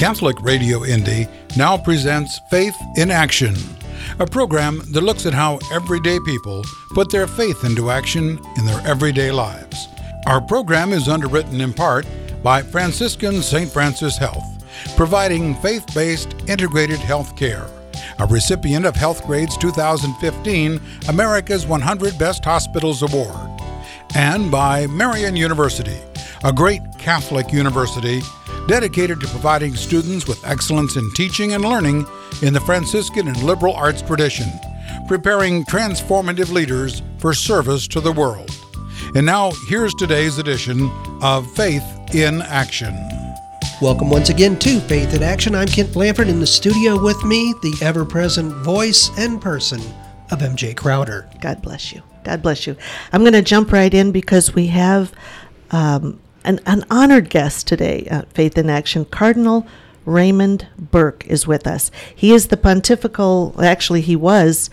Catholic Radio Indy now presents Faith in Action, a program that looks at how everyday people put their faith into action in their everyday lives. Our program is underwritten in part by Franciscan St. Francis Health, providing faith-based integrated health care, a recipient of HealthGrade's 2015 America's 100 Best Hospitals Award, and by Marian University, a great Catholic university dedicated to providing students with excellence in teaching and learning in the Franciscan and liberal arts tradition, preparing transformative leaders for service to the world. And now, here's today's edition of Faith in Action. Welcome once again to Faith in Action. I'm Kent Blanford. In the studio with me, the ever-present voice and person of MJ Crowder. God bless you. God bless you. I'm going to jump right in because we have an honored guest today at Faith in Action. Cardinal Raymond Burke is with us. He is the he was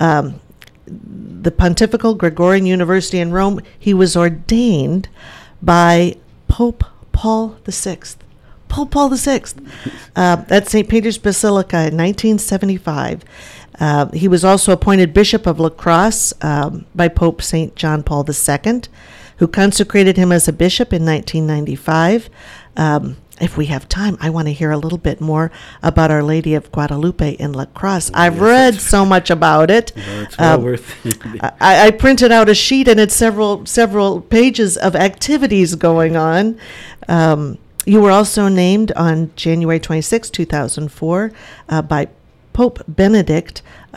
the Pontifical Gregorian University in Rome. He was ordained by Pope Paul VI. Pope Paul VI at St. Peter's Basilica in 1975. He was also appointed Bishop of La Crosse by Pope St. John Paul II, who consecrated him as a bishop in 1995. If we have time, I want to hear a little bit more about Our Lady of Guadalupe in La Crosse. I've read so much about it. Well, it's well worth it. I printed out a sheet, and it's several pages of activities going on. You were also named on January 26, 2004, by Pope Benedict,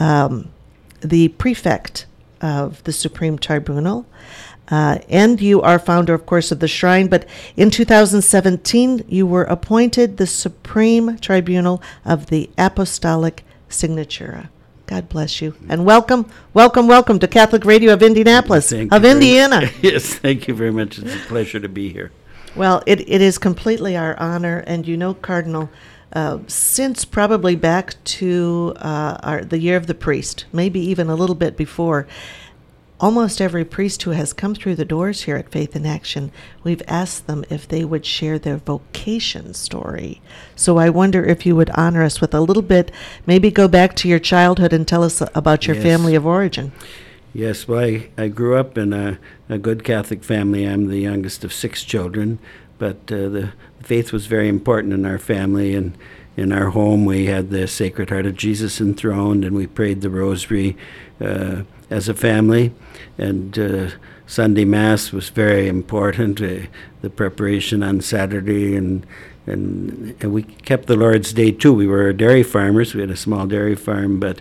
the prefect of the Supreme Tribunal. And you are founder, of course, of the Shrine. But in 2017, you were appointed the Supreme Tribunal of the Apostolic Signatura. God bless you. And welcome to Catholic Radio of Indianapolis, Indiana. Yes, thank you very much. It's a pleasure to be here. Well, it is completely our honor. And you know, Cardinal, since probably back to the Year of the Priest, maybe even a little bit before, almost every priest who has come through the doors here at Faith in Action, we've asked them if they would share their vocation story. So I wonder if you would honor us with a little bit, maybe go back to your childhood and tell us about your family of origin. Yes, well, I grew up in a good Catholic family. I'm the youngest of 6 children, but the faith was very important in our family, and in our home we had the Sacred Heart of Jesus enthroned, and we prayed the Rosary as a family, and Sunday Mass was very important, the preparation on Saturday, and we kept the Lord's Day too. We were dairy farmers. We had a small dairy farm, but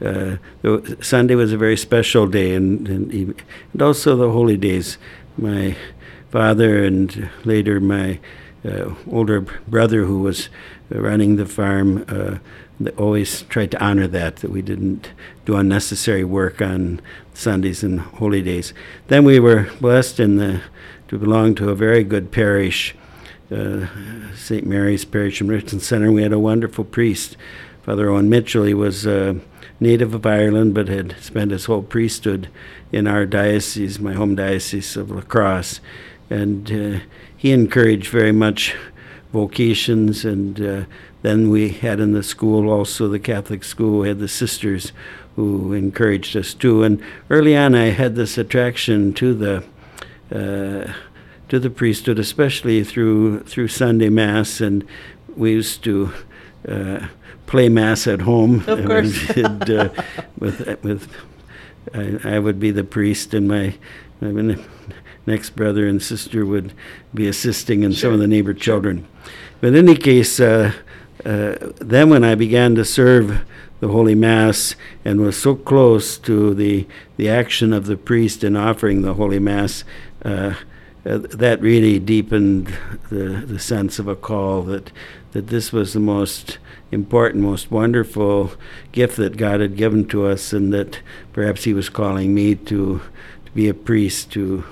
Sunday was a very special day, and also the holy days. My father and later my older brother, who was running the farm, they always tried to honor that we didn't do unnecessary work on Sundays and holy days. Then we were blessed to belong to a very good parish, St. Mary's Parish in Richland Center. We had a wonderful priest, Father Owen Mitchell. He was a native of Ireland, but had spent his whole priesthood in our diocese, my home diocese of La Crosse. And he encouraged very much vocations, and then we had in the school also, the Catholic school, we had the sisters who encouraged us too. And early on I had this attraction to the priesthood, especially through Sunday Mass, and we used to play Mass at home. Of course. I would be the priest, and my next brother and sister would be assisting, and some of the neighbor children. But in any case, then when I began to serve the Holy Mass and was so close to the action of the priest in offering the Holy Mass, that really deepened the sense of a call that this was the most important, most wonderful gift that God had given to us, and that perhaps He was calling me to be a priest, to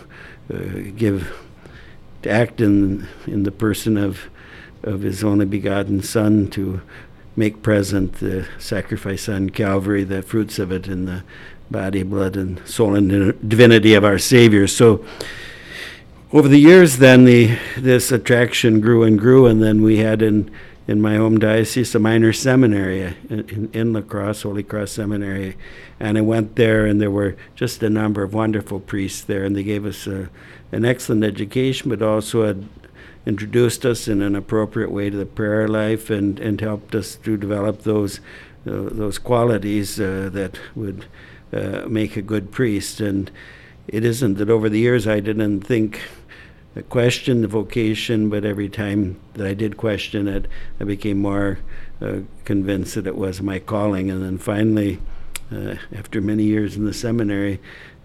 act in the person of His only begotten Son, to make present the sacrifice on Calvary, the fruits of it in the body, blood, and soul and divinity of our Savior. So over the years then this attraction grew and grew, and then we had in in my home diocese, a minor seminary in La Crosse, Holy Cross Seminary. And I went there, and there were just a number of wonderful priests there, and they gave us an excellent education, but also had introduced us in an appropriate way to the prayer life, and helped us to develop those qualities that would make a good priest. And it isn't that over the years I didn't question the vocation, but every time that I did question it, I became more convinced that it was my calling. And then finally, after many years in the seminary,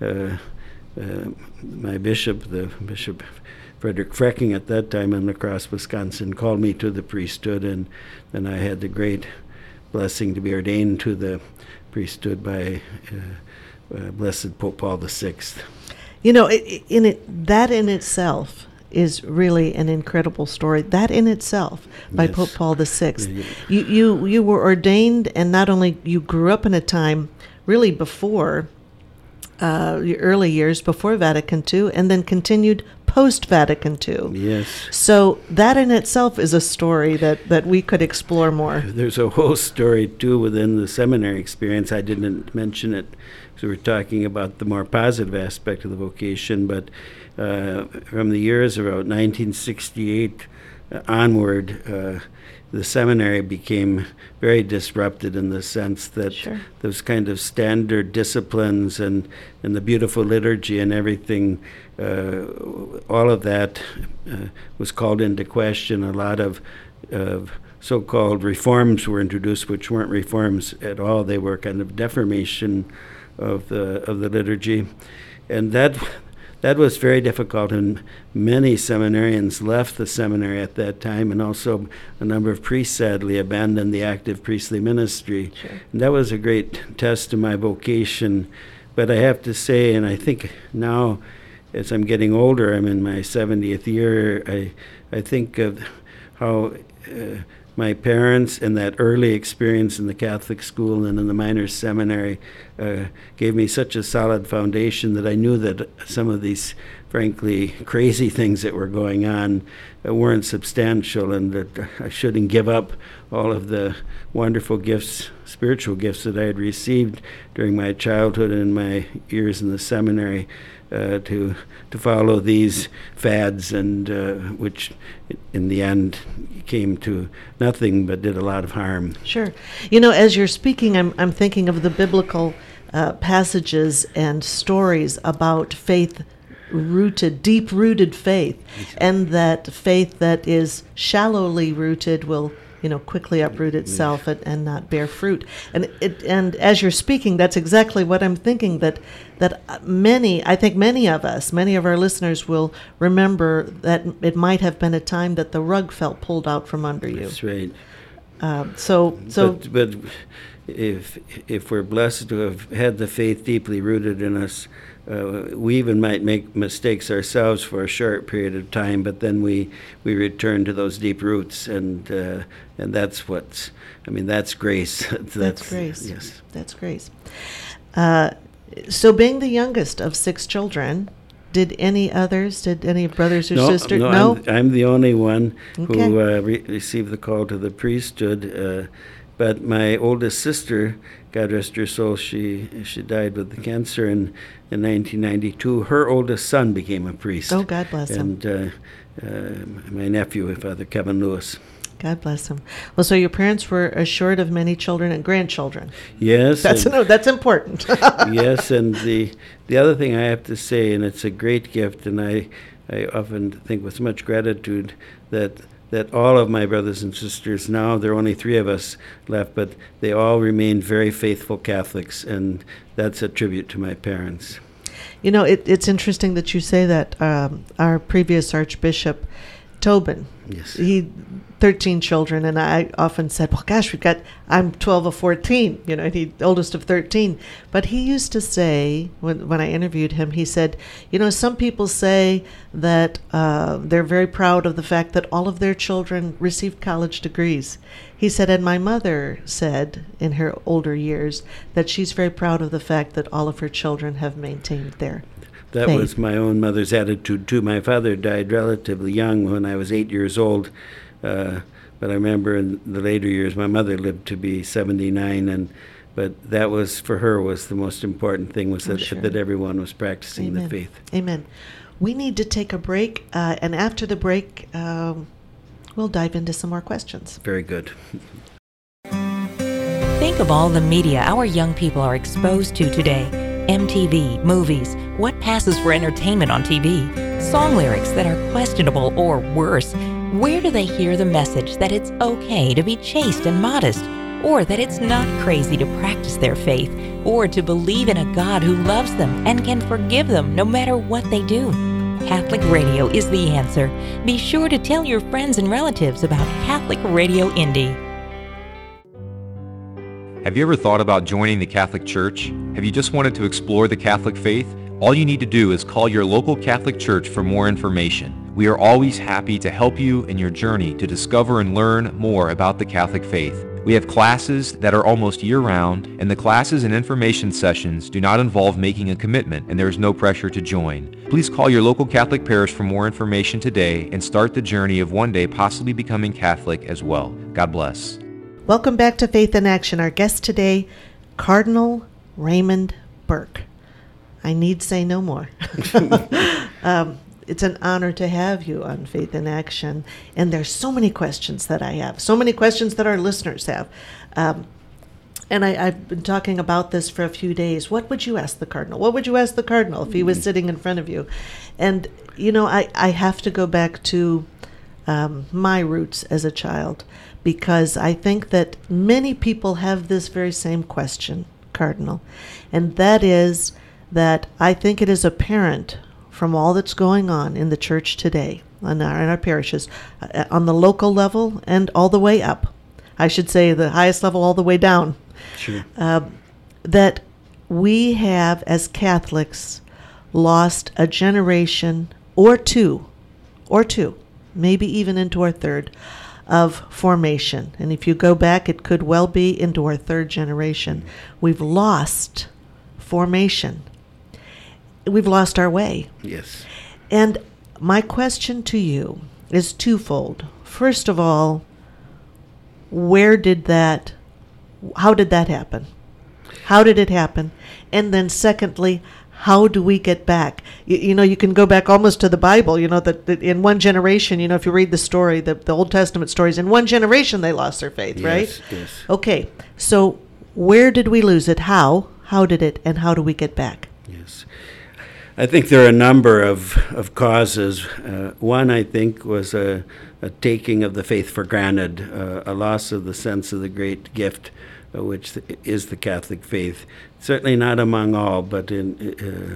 my bishop, the Bishop Frederick Frecking at that time in La Crosse, Wisconsin, called me to the priesthood, and then I had the great blessing to be ordained to the priesthood by Blessed Pope Paul VI. That in itself is really an incredible story. That in itself, by Yes. Pope Paul VI. Yeah. You were ordained, and not only you grew up in a time really before your early years, before Vatican II, and then continued post-Vatican II. Yes. So that in itself is a story that we could explore more. There's a whole story, too, within the seminary experience. I didn't mention it because we were talking about the more positive aspect of the vocation, but from the years about 1968 onward, the seminary became very disrupted in the sense that Sure. those kind of standard disciplines and the beautiful liturgy and everything, all of that was called into question. A lot of so-called reforms were introduced, which weren't reforms at all. They were kind of deformation of the liturgy, and that was very difficult, and many seminarians left the seminary at that time, and also a number of priests sadly abandoned the active priestly ministry. Sure. And that was a great test to my vocation. But I have to say, and I think now as I'm getting older, I'm in my 70th year, I think of how my parents and that early experience in the Catholic school and in the minor seminary gave me such a solid foundation that I knew that some of these, frankly, crazy things that were going on weren't substantial, and that I shouldn't give up all of the wonderful gifts, spiritual gifts that I had received during my childhood and my years in the seminary, to follow these fads, and which in the end came to nothing but did a lot of harm. Sure. As you're speaking, I'm thinking of the biblical passages and stories about deep-rooted faith, and that faith that is shallowly rooted will quickly uproot itself and not bear fruit. And as you're speaking, that's exactly what I'm thinking, that many of our listeners will remember that it might have been a time that the rug felt pulled out from under you. That's right. But if we're blessed to have had the faith deeply rooted in us, we even might make mistakes ourselves for a short period of time, but then we return to those deep roots, and that's that's grace. That's grace. Yes, that's grace. So, being the youngest of 6 children, did any brothers or sisters? No, I'm the only one Okay. who received the call to the priesthood. But my oldest sister, God rest her soul, she died with the cancer in 1992. Her oldest son became a priest. Oh, God bless him. And my nephew, Father Kevin Lewis. God bless him. Well, so your parents were assured of many children and grandchildren. Yes. That's important. Yes, and the other thing I have to say, and it's a great gift, and I often think with much gratitude that all of my brothers and sisters, now there are only 3 of us left, but they all remain very faithful Catholics, and that's a tribute to my parents. It's interesting that you say that. Our previous Archbishop, Tobin, Yes. he 13 children, and I often said, well, gosh, I'm 12 of 14, he oldest of 13. But he used to say, when I interviewed him, he said, some people say that they're very proud of the fact that all of their children received college degrees. He said, and my mother said in her older years that she's very proud of the fact that all of her children have maintained their That faith. was my own mother's attitude, too. My father died relatively young when I was 8 years old. But I remember in the later years, my mother lived to be 79, but that was, for her, was the most important thing, was that everyone was practicing Amen. the faith. Amen. We need to take a break, and after the break, we'll dive into some more questions. Very good. Think of all the media our young people are exposed to today. MTV, movies, what passes for entertainment on TV, song lyrics that are questionable or worse. Where do they hear the message that it's okay to be chaste and modest, or that it's not crazy to practice their faith, or to believe in a God who loves them and can forgive them no matter what they do? Catholic Radio is the answer. Be sure to tell your friends and relatives about Catholic Radio Indy. Have you ever thought about joining the Catholic Church? Have you just wanted to explore the Catholic faith? All you need to do is call your local Catholic Church for more information. We are always happy to help you in your journey to discover and learn more about the Catholic faith. We have classes that are almost year-round, and the classes and information sessions do not involve making a commitment, and there is no pressure to join. Please call your local Catholic parish for more information today and start the journey of one day possibly becoming Catholic as well. God bless. Welcome back to Faith in Action. Our guest today, Cardinal Raymond Burke. I need say no more. It's an honor to have you on Faith in Action. And there's so many questions that I have, so many questions that our listeners have. And I've been talking about this for a few days. What would you ask the Cardinal? What would you ask the Cardinal if he was sitting in front of you? And, you know, I have to go back to my roots as a child, because I think that many people have this very same question, Cardinal. And that is that I think it is apparent from all that's going on in the church today, in our parishes, on the local level and all the way up. I should say the highest level all the way down. Sure. That we have, as Catholics, lost a generation or two, maybe even into our third, of formation. And if you go back, it could well be into our third generation. We've lost formation. We've lost our way. Yes. And my question to you is twofold. First of all, how did that happen? How did it happen? And then secondly, how do we get back? You know, you can go back almost to the Bible, you know, that in one generation, you know, if you read the story, the Old Testament stories, in one generation they lost their faith, right? Yes. Okay, so where did we lose it? How did it, and how do we get back? Yes. I think there are a number of causes. One, I think, was a taking of the faith for granted, a loss of the sense of the great gift, which is the Catholic faith. Certainly not among all, but in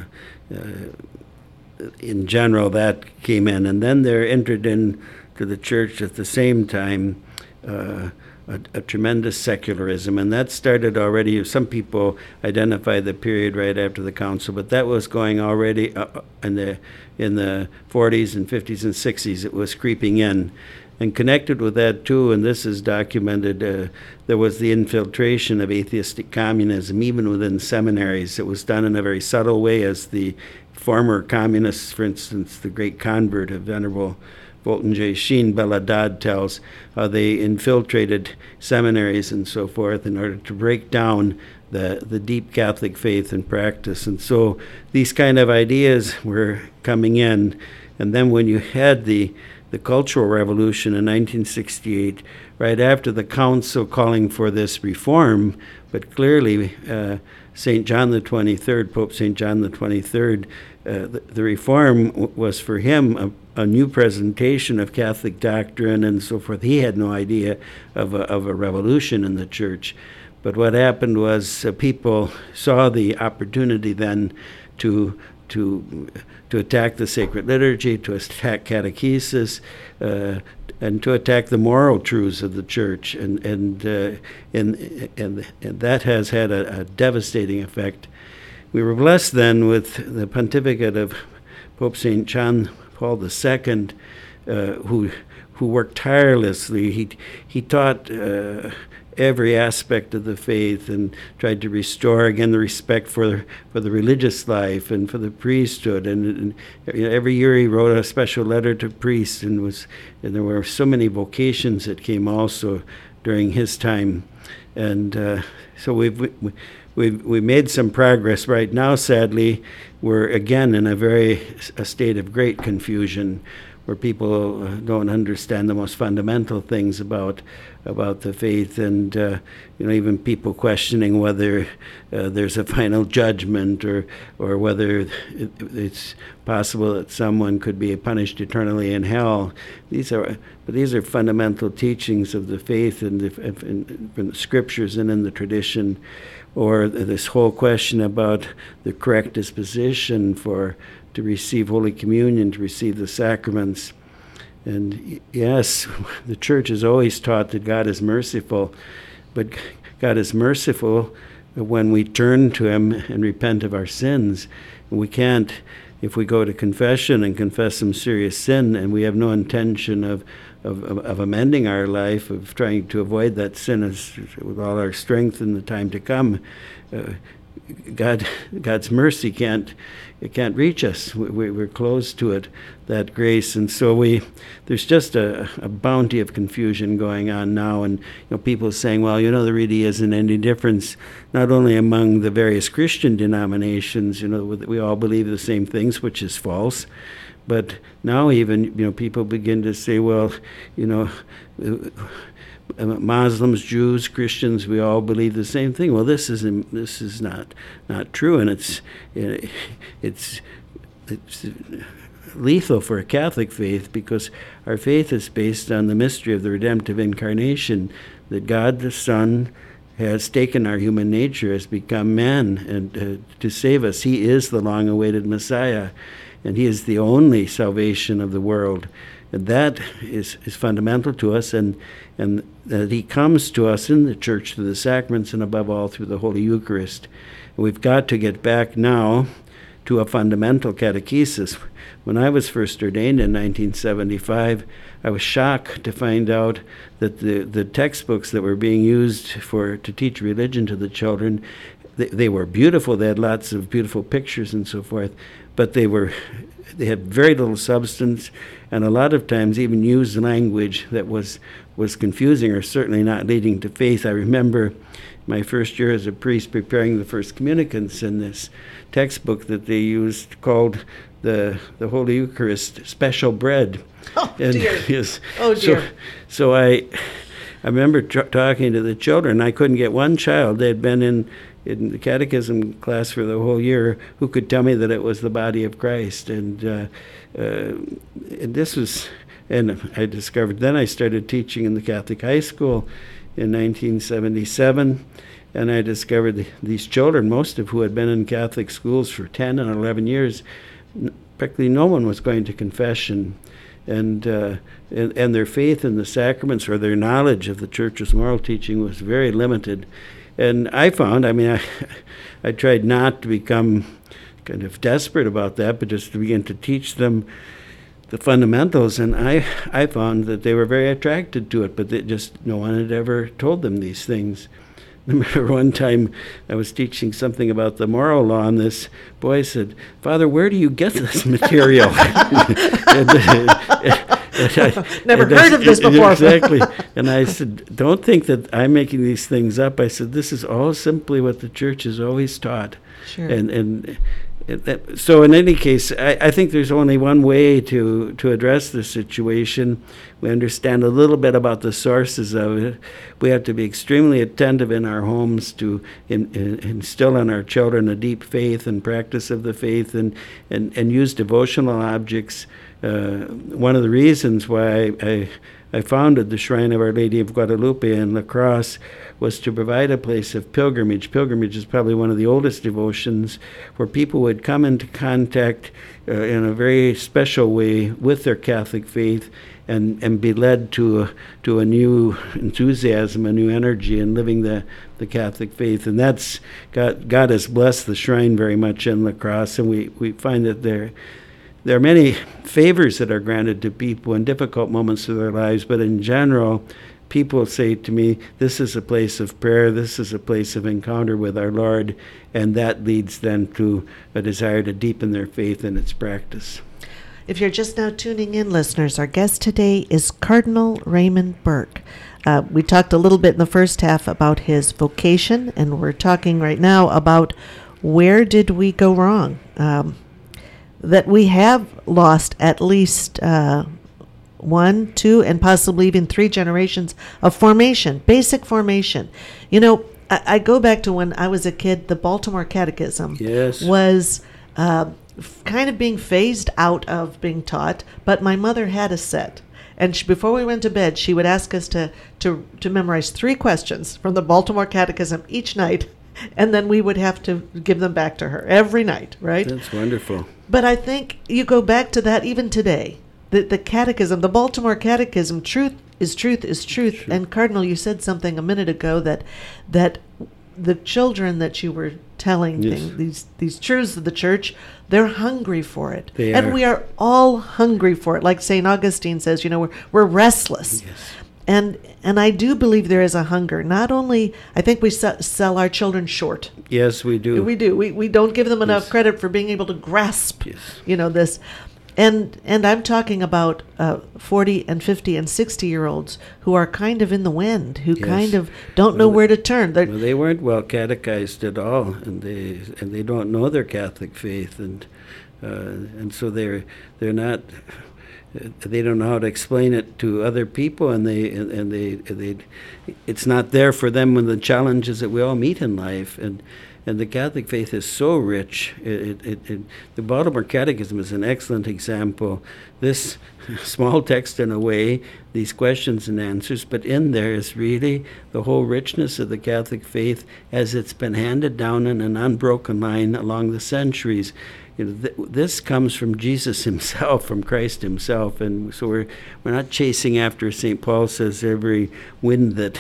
general, that came in. And then there entered into the church at the same time a tremendous secularism, and that started already. Some people identify the period right after the council, but that was going already in the 40s and 50s and 60s. It was creeping in. And connected with that, too, and this is documented, there was the infiltration of atheistic communism, even within seminaries. It was done in a very subtle way, as the former communists, for instance, the great convert of Venerable Fulton J. Sheen, Belladad, tells how they infiltrated seminaries and so forth in order to break down the deep Catholic faith and practice. And so these kind of ideas were coming in. And then when you had the Cultural Revolution in 1968, right after the council calling for this reform, but clearly St. John the 23rd, Pope St. John the 23rd, the reform was for him a new presentation of Catholic doctrine and so forth. He had no idea of a revolution in the church. But what happened was people saw the opportunity then to attack the sacred liturgy, to attack catechesis, and to attack the moral truths of the church, and that has had a devastating effect. We were blessed then with the pontificate of Pope St. John Paul II, who who worked tirelessly. He taught every aspect of the faith and tried to restore again the respect for the religious life and for the priesthood. And every year he wrote a special letter to priests, and there were so many vocations that came also during his time. And so we've made some progress. Right now, sadly, we're again in a state of great confusion, where people don't understand the most fundamental things about the faith, and even people questioning whether there's a final judgment, or whether it's possible that someone could be punished eternally in hell. These are fundamental teachings of the faith and from the scriptures and in the tradition. Or this whole question about the correct disposition to receive Holy Communion, to receive the sacraments. And yes, the Church has always taught that God is merciful, but God is merciful when we turn to Him and repent of our sins. And we can't, if we go to confession and confess some serious sin, and we have no intention of amending our life, of trying to avoid that sin with all our strength in the time to come, God's mercy can't reach us. We're closed to it, that grace, and so there's just a bounty of confusion going on now, and people saying, well, there really isn't any difference, not only among the various Christian denominations, we all believe the same things, which is false. But now even, people begin to say, well, Muslims, Jews, Christians, we all believe the same thing. Well, this is not true, and it's lethal for a Catholic faith, because our faith is based on the mystery of the redemptive incarnation, that God the Son has taken our human nature, has become man, and to save us. He is the long-awaited Messiah, and He is the only salvation of the world. And that is fundamental to us, and that He comes to us in the Church through the sacraments, and above all through the Holy Eucharist. And we've got to get back now to a fundamental catechesis. When I was first ordained in 1975, I was shocked to find out that the textbooks that were being used to teach religion to the children, they were beautiful. They had lots of beautiful pictures and so forth, but they had very little substance, and a lot of times even used language that was confusing, or certainly not leading to faith. I remember my first year as a priest preparing the first communicants in this textbook that they used, called the Holy Eucharist Special Bread. Oh, and dear. Yes, oh, dear. So I remember talking to the children. I couldn't get one child. They had been in the catechism class for the whole year who could tell me that it was the body of Christ. And this was, and I discovered, then I started teaching in the Catholic high school in 1977, and I discovered these children, most of who had been in Catholic schools for 10 and 11 years, practically no one was going to confession. And their faith in the sacraments, or their knowledge of the Church's moral teaching, was very limited. And I found, I tried not to become kind of desperate about that, but just to begin to teach them the fundamentals. And I found that they were very attracted to it, but no one had ever told them these things. I remember one time I was teaching something about the moral law, and this boy said, "Father, where do you get this material?" Never heard of this before. Exactly. And I said, "Don't think that I'm making these things up." I said, "This is all simply what the Church has always taught." Sure. So in any case, I think there's only one way to address this situation. We understand a little bit about the sources of it. We have to be extremely attentive in our homes to instill in our children a deep faith and practice of the faith, and use devotional objects. One of the reasons why I founded the Shrine of Our Lady of Guadalupe in La Crosse was to provide a place of pilgrimage. Pilgrimage is probably one of the oldest devotions, where people would come into contact in a very special way with their Catholic faith, and be led to a new enthusiasm, a new energy in living the Catholic faith. And that's God has blessed the shrine very much in La Crosse, and we find that there are many favors that are granted to people in difficult moments of their lives, but in general, people say to me, this is a place of prayer, this is a place of encounter with our Lord, and that leads them to a desire to deepen their faith in its practice. If you're just now tuning in, listeners, our guest today is Cardinal Raymond Burke. We talked a little bit in the first half about his vocation, and we're talking right now about where did we go wrong? That we have lost at least 1, 2, and possibly even 3 generations of formation, basic formation. You know, I go back to when I was a kid, the Baltimore Catechism was kind of being phased out of being taught, but my mother had a set. And before we went to bed, she would ask us to memorize 3 questions from the Baltimore Catechism each night, and then we would have to give them back to her every night, right? That's wonderful. But I think you go back to that even today. The Catechism, the Baltimore Catechism, truth is truth is truth. Sure. And Cardinal, you said something a minute ago that the children that you were telling these truths of the church, they're hungry for it. And we are all hungry for it. Like St. Augustine says, you know, we're restless. Yes. And I do believe there is a hunger. Not only, I think we sell our children short. Yes, we do. We do. We don't give them enough credit for being able to grasp, this. And I'm talking about 40 and 50 and 60-year-olds who are kind of in the wind, who kind of don't know where to turn. They weren't well catechized at all, and they don't know their Catholic faith, and so they're not. They don't know how to explain it to other people, and they it's not there for them when the challenges that we all meet in life. And the Catholic faith is so rich. The Baltimore Catechism is an excellent example. This small text in a way, these questions and answers, but in there is really the whole richness of the Catholic faith as it's been handed down in an unbroken line along the centuries. You know, this comes from Jesus himself, from Christ himself, and so we're not chasing after, St. Paul says, every wind that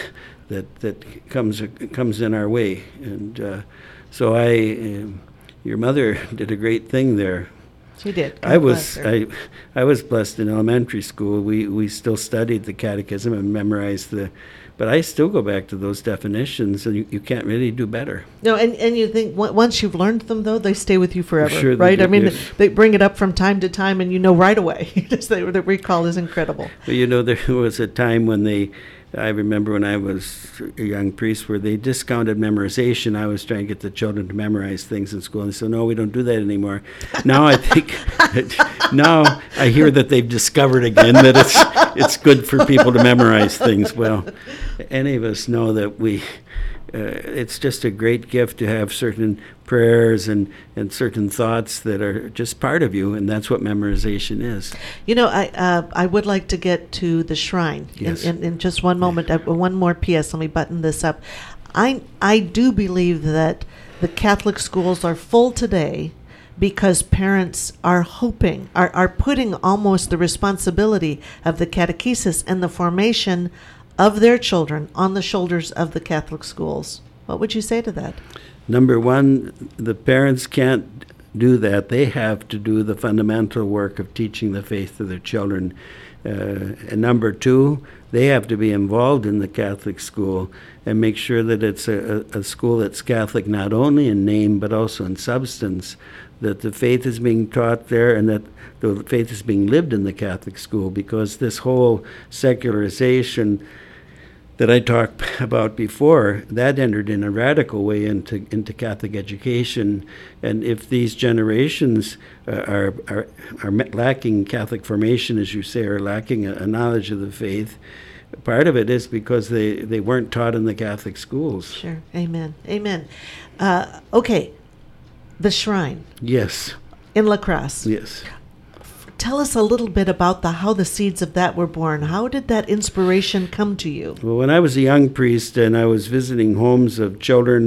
comes in our way. And so your mother did a great thing there. She did. I was blessed in elementary school. We still studied the Catechism and memorized but I still go back to those definitions, and you can't really do better. No, and you think once you've learned them, though, they stay with you forever, sure right? Do, I mean, yes. They bring it up from time to time, and you know right away. The recall is incredible. But you know, there was a time when I remember when I was a young priest where they discounted memorization. I was trying to get the children to memorize things in school, and they said, no, we don't do that anymore. Now I think, now I hear that they've discovered again that it's good for people to memorize things. Well, any of us know that it's just a great gift to have certain prayers and certain thoughts that are just part of you, and that's what memorization is. You know, I would like to get to the shrine in just one moment. One more PS. Let me button this up. I do believe that the Catholic schools are full today because parents are putting almost the responsibility of the catechesis and the formation of their children on the shoulders of the Catholic schools. What would you say to that? Number one, the parents can't do that. They have to do the fundamental work of teaching the faith to their children. And number two, they have to be involved in the Catholic school and make sure that it's a school that's Catholic not only in name but also in substance, that the faith is being taught there and that the faith is being lived in the Catholic school, because this whole secularization that I talked about before, that entered in a radical way into Catholic education. And if these generations are lacking Catholic formation, as you say, or lacking a knowledge of the faith, part of it is because they weren't taught in the Catholic schools. Sure. Amen. Amen. Okay. The shrine. Yes. In La Crosse. Yes. Tell us a little bit about how the seeds of that were born. How did that inspiration come to you? Well, when I was a young priest and I was visiting homes of children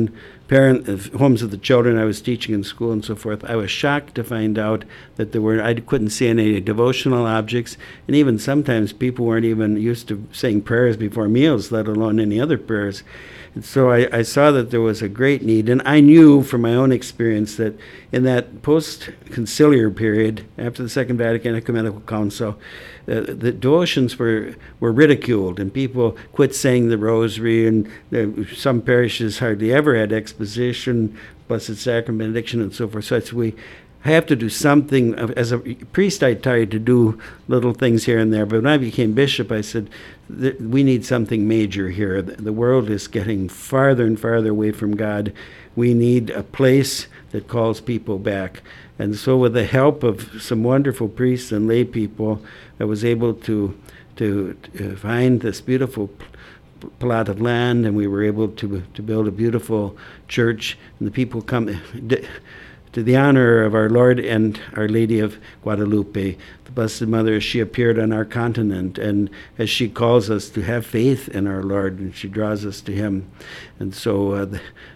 homes of the children I was teaching in school and so forth, I was shocked to find out that I couldn't see any devotional objects, and even sometimes people weren't even used to saying prayers before meals, let alone any other prayers. And so I saw that there was a great need, and I knew from my own experience that in that post-conciliar period, after the Second Vatican Ecumenical Council, the devotions were ridiculed, and people quit saying the rosary, and some parishes hardly ever had exposition, Blessed Sacrament, benediction, and so forth. So we have to do something. As a priest, I tried to do little things here and there, but when I became bishop, I said, we need something major here. The world is getting farther and farther away from God. We need a place that calls people back. And so with the help of some wonderful priests and lay people, I was able to find this beautiful plot of land, and we were able to build a beautiful church, and the people come to the honor of our Lord and Our Lady of Guadalupe, the Blessed Mother, as she appeared on our continent, and as she calls us to have faith in our Lord, and she draws us to Him. And so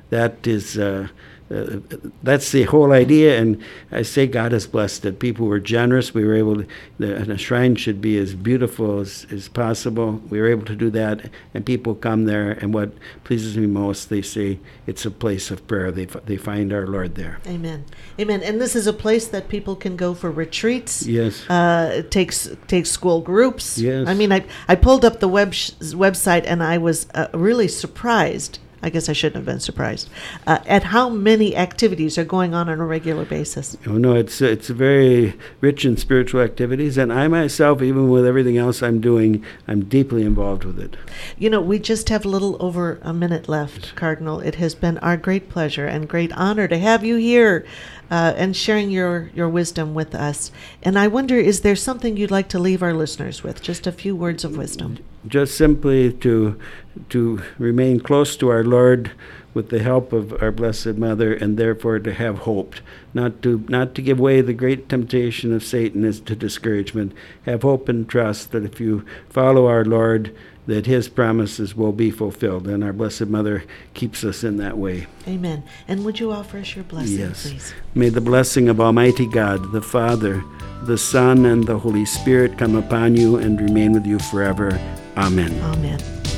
that's the whole idea, and I say God has blessed it. People were generous. We were able to, and a shrine should be as beautiful as possible. We were able to do that, and people come there, and what pleases me most, they say it's a place of prayer. They find our Lord there. Amen. Amen. And this is a place that people can go for retreats. Yes. It takes school groups. Yes. I mean, I pulled up the website, and I was really surprised. I guess I shouldn't have been surprised at how many activities are going on a regular basis. Oh no, it's very rich in spiritual activities, and I myself, even with everything else I'm doing, I'm deeply involved with it. You know, we just have a little over a minute left, Cardinal. It has been our great pleasure and great honor to have you here and sharing your wisdom with us. And I wonder, is there something you'd like to leave our listeners with? Just a few words of wisdom. Just simply to remain close to our Lord with the help of our Blessed Mother, and therefore to have hope, not to give way the great temptation of Satan is to discouragement. Have hope and trust that if you follow our Lord, that His promises will be fulfilled, and our Blessed Mother keeps us in that way. Amen. And would you offer us your blessing, yes. please? May the blessing of Almighty God, the Father, the Son, and the Holy Spirit come upon you and remain with you forever. Amen. Amen.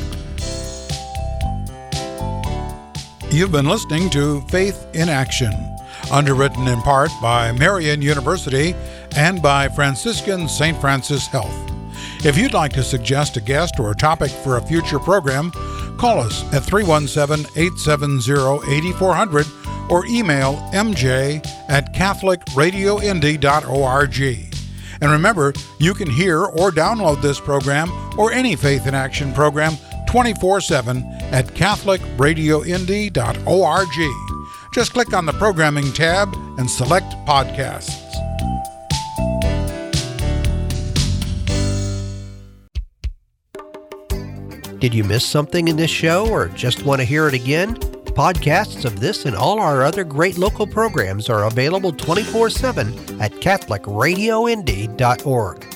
You've been listening to Faith in Action, underwritten in part by Marian University and by Franciscan St. Francis Health. If you'd like to suggest a guest or a topic for a future program, call us at 317-870-8400 or email mj@catholicradioindy.org. And remember, you can hear or download this program or any Faith in Action program 24/7 at catholicradioindy.org. Just click on the programming tab and select podcasts. Did you miss something in this show or just want to hear it again? Podcasts of this and all our other great local programs are available 24/7 at catholicradioindy.org.